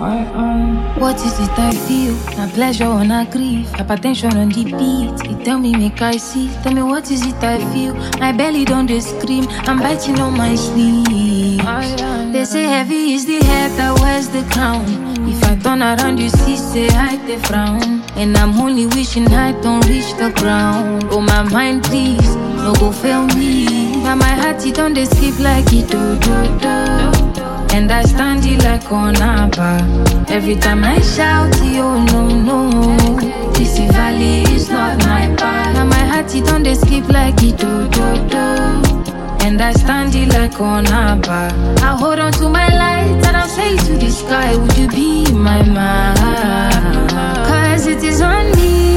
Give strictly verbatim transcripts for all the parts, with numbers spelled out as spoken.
What is it I feel? Na pleasure or na grief? Hypertension on the beat. You tell me make I see. Tell me what is it I feel? My belly don't dey scream. I'm biting on my sleeve. They say heavy is the head that wears the crown. If I turn around you see say I dey frown. And I'm only wishing I don't reach the ground. Oh my mind please, no go fail me. But my heart it don't dey skip like it do do do. And I stand it like on Abba. Every time I shout, yo, no, no. This valley is not my path. Now my heart, it don't skip like it do, do, do. And I stand it like on Abba. I hold on to my light and I say to the sky, would you be my man? Cause it is on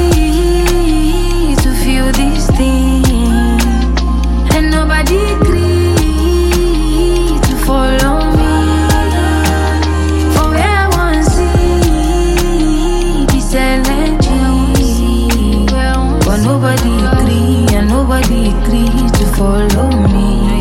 me to feel this thing. And nobody agreed to follow me. Nobody agree and nobody agree to follow me.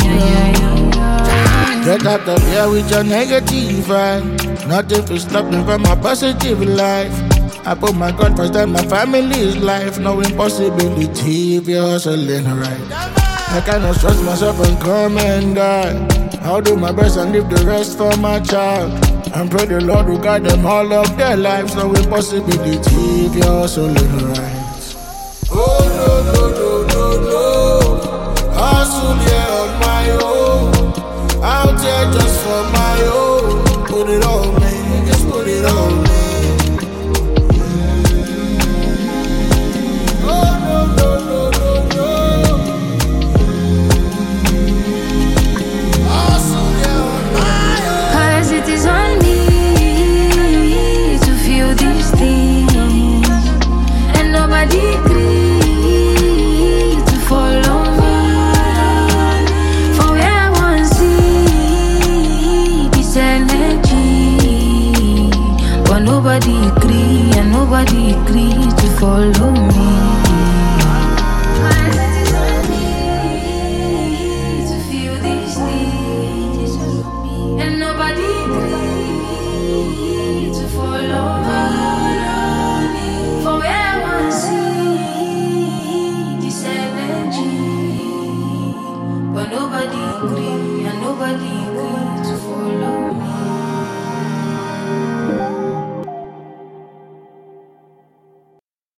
Get out of here with your negative vibe. Nothing to stop me from my positive life. I put my God first and my family's life. No impossibility if you're hustling right. I cannot trust myself and come and die. I'll do my best and leave the rest for my child. And pray the Lord will guide them all of their lives. No impossibility if you're hustling right. Oh no, no, no, no, no. Hustle here on my own. Out here just for my own. Put it on me, just put it on me. Oh no, no, no, no, no. Hustle here on my own. Cause it is on me to feel these things. And nobody agrees. Nobody agree and nobody agree to follow me. To feel these things. And nobody agree to follow me. For where one see this energy. But nobody agree and nobody agree to follow me.